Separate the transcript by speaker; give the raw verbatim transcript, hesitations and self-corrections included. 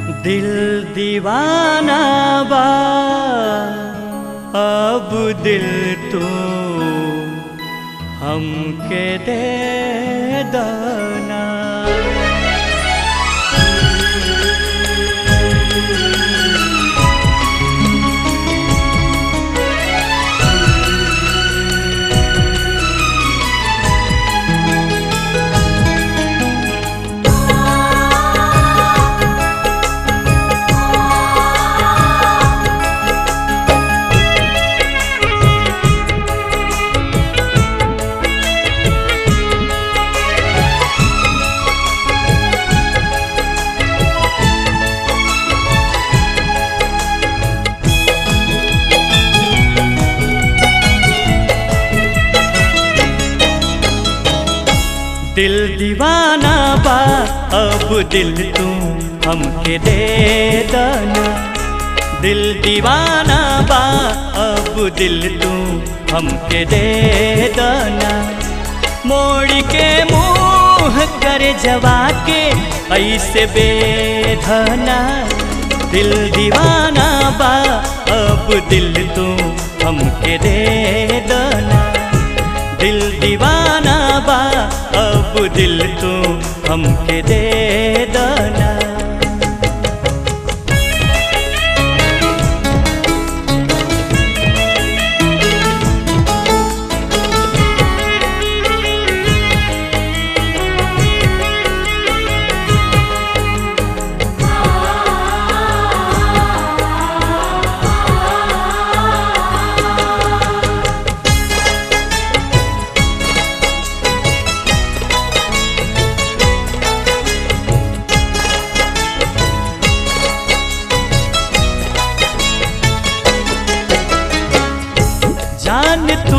Speaker 1: दिल दीवाना बा अब दिल तू हमके दे दना। दिल दीवाना बा अब दिल तू हमके दे दना। दिल दीवाना बा अब दिल तू हमके दे दना। मोड़ के मुँह कर जवा के ऐसे बेधना। दिल दीवाना बा अब दिल तू हमके दे दना। दिल दीवाना बा अब दिल तू हमके दे दना। जान तू